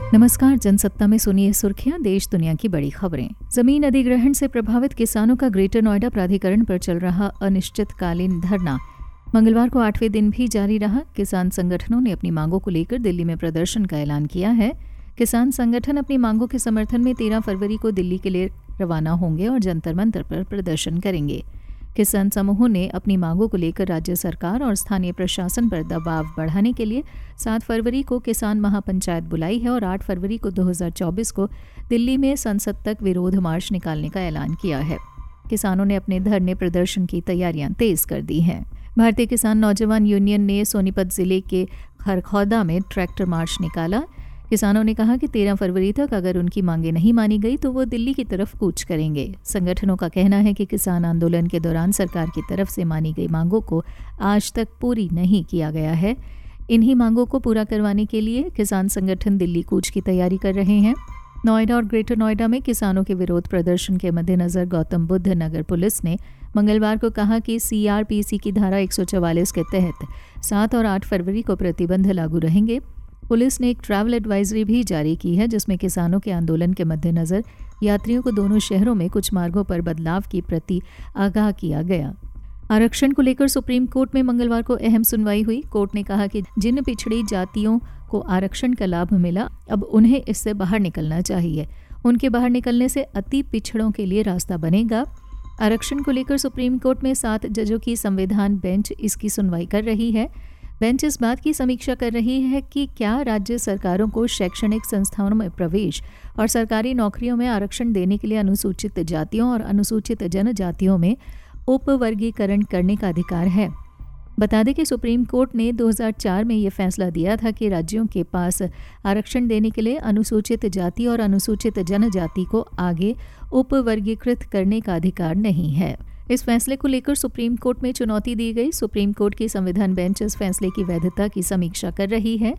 नमस्कार, जनसत्ता में सुनिए सुर्खियां, देश दुनिया की बड़ी खबरें। जमीन अधिग्रहण से प्रभावित किसानों का ग्रेटर नोएडा प्राधिकरण पर चल रहा अनिश्चितकालीन धरना मंगलवार को 8वें दिन भी जारी रहा। किसान संगठनों ने अपनी मांगों को लेकर दिल्ली में प्रदर्शन का ऐलान किया है। किसान संगठन अपनी मांगों के समर्थन में 13 फरवरी को दिल्ली के लिए रवाना होंगे और जंतर मंतर पर प्रदर्शन करेंगे। किसान समूहों ने अपनी मांगों को लेकर राज्य सरकार और स्थानीय प्रशासन पर दबाव बढ़ाने के लिए 7 फरवरी को किसान महापंचायत बुलाई है और 8 फरवरी को 2024 को दिल्ली में संसद तक विरोध मार्च निकालने का ऐलान किया है। किसानों ने अपने धरने प्रदर्शन की तैयारियां तेज कर दी हैं। भारतीय किसान नौजवान यूनियन ने सोनीपत जिले के खरखौदा में ट्रैक्टर मार्च निकाला। किसानों ने कहा कि 13 फरवरी तक अगर उनकी मांगें नहीं मानी गई तो वो दिल्ली की तरफ कूच करेंगे। संगठनों का कहना है कि किसान आंदोलन के दौरान सरकार की तरफ से मानी गई मांगों को आज तक पूरी नहीं किया गया है। इन्हीं मांगों को पूरा करवाने के लिए किसान संगठन दिल्ली कूच की तैयारी कर रहे हैं। नोएडा और ग्रेटर नोएडा में किसानों के विरोध प्रदर्शन के मद्देनजर गौतम बुद्ध नगर पुलिस ने मंगलवार को कहा कि CRPC की धारा 144 के तहत 7 और 8 फरवरी को प्रतिबंध लागू रहेंगे। पुलिस ने एक ट्रैवल एडवाइजरी भी जारी की है, जिसमें किसानों के आंदोलन के मद्देनजर यात्रियों को दोनों शहरों में कुछ मार्गों पर बदलाव की प्रति आगाह किया गया। आरक्षण को लेकर सुप्रीम कोर्ट में मंगलवार को अहम सुनवाई हुई। कोर्ट ने कहा कि जिन पिछड़ी जातियों को आरक्षण का लाभ मिला, अब उन्हें इससे बाहर निकलना चाहिए। उनके बाहर निकलने से अति पिछड़ों के लिए रास्ता बनेगा। आरक्षण को लेकर सुप्रीम कोर्ट में 7 जजों की संविधान बेंच इसकी सुनवाई कर रही है। बेंच इस बात की समीक्षा कर रही है कि क्या राज्य सरकारों को शैक्षणिक संस्थानों में प्रवेश और सरकारी नौकरियों में आरक्षण देने के लिए अनुसूचित जातियों और अनुसूचित जनजातियों में उपवर्गीकरण करने का अधिकार है। बता दें कि सुप्रीम कोर्ट ने 2004 में ये फैसला दिया था कि राज्यों के पास आरक्षण देने के लिए अनुसूचित जाति और अनुसूचित जनजाति को आगे उपवर्गीकृत करने का अधिकार नहीं है। इस फैसले को लेकर सुप्रीम कोर्ट में चुनौती दी गई। सुप्रीम कोर्ट की संविधान बेंच इस फैसले की वैधता की समीक्षा कर रही है।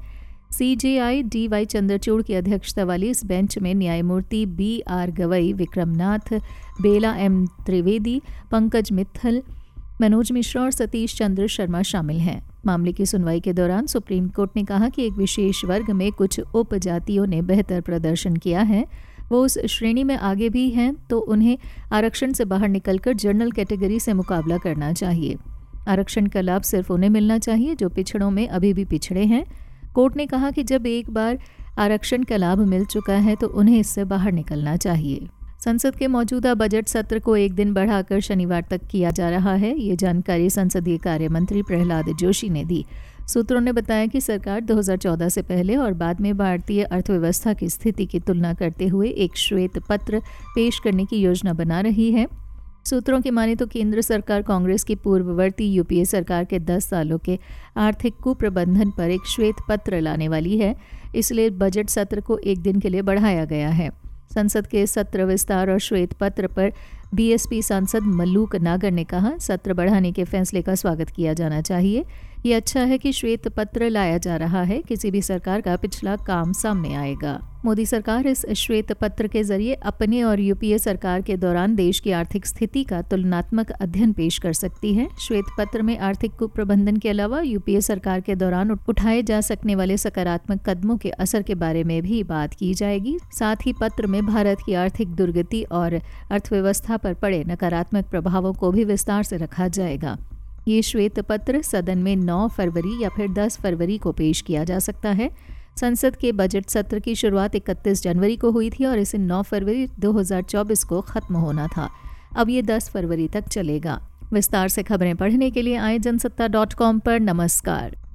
CJI DY चंद्रचूड़ की अध्यक्षता वाली इस बेंच में न्यायमूर्ति BR गवई, विक्रमनाथ, बेला M त्रिवेदी, पंकज मित्तल, मनोज मिश्रा और सतीश चंद्र शर्मा शामिल हैं। मामले की सुनवाई के दौरान सुप्रीम कोर्ट ने कहा कि एक विशेष वर्ग में कुछ उपजातियों ने बेहतर प्रदर्शन किया है, वो उस श्रेणी में आगे भी हैं, तो उन्हें आरक्षण से बाहर निकलकर जनरल कैटेगरी से मुकाबला करना चाहिए। आरक्षण का लाभ सिर्फ उन्हें मिलना चाहिए जो पिछड़ों में अभी भी पिछड़े हैं। कोर्ट ने कहा कि जब एक बार आरक्षण का लाभ मिल चुका है तो उन्हें इससे बाहर निकलना चाहिए। संसद के मौजूदा बजट सत्र को एक दिन बढ़ाकर शनिवार तक किया जा रहा है। ये जानकारी संसदीय कार्य मंत्री प्रहलाद जोशी ने दी। सूत्रों ने बताया कि सरकार 2014 से पहले और बाद में भारतीय अर्थव्यवस्था की स्थिति की तुलना करते हुए एक श्वेत पत्र पेश करने की योजना बना रही है। सूत्रों की माने तो केंद्र सरकार कांग्रेस की पूर्ववर्ती UPA सरकार के 10 सालों के आर्थिक कुप्रबंधन पर एक श्वेत पत्र लाने वाली है, इसलिए बजट सत्र को एक दिन के लिए बढ़ाया गया है। संसद के सत्र विस्तार और श्वेत पत्र पर BSP सांसद मल्लूक नागर ने कहा, सत्र बढ़ाने के फैसले का स्वागत किया जाना चाहिए। ये अच्छा है कि श्वेत पत्र लाया जा रहा है, किसी भी सरकार का पिछला काम सामने आएगा। मोदी सरकार इस श्वेत पत्र के जरिए अपने और UPA सरकार के दौरान देश की आर्थिक स्थिति का तुलनात्मक अध्ययन पेश कर सकती है। श्वेत पत्र में आर्थिक कुप्रबंधन के अलावा UPA सरकार के दौरान उठाए जा सकने वाले सकारात्मक कदमों के असर के बारे में भी बात की जाएगी। साथ ही पत्र में भारत की आर्थिक दुर्गति और अर्थव्यवस्था पर पड़े नकारात्मक प्रभावों को भी विस्तार से रखा जाएगा। ये श्वेत पत्र सदन में 9 फरवरी या फिर 10 फरवरी को पेश किया जा सकता है। संसद के बजट सत्र की शुरुआत 31 जनवरी को हुई थी और इसे 9 फरवरी 2024 को खत्म होना था। अब ये 10 फरवरी तक चलेगा। विस्तार से खबरें पढ़ने के लिए आए जनसत्ता.com पर। नमस्कार।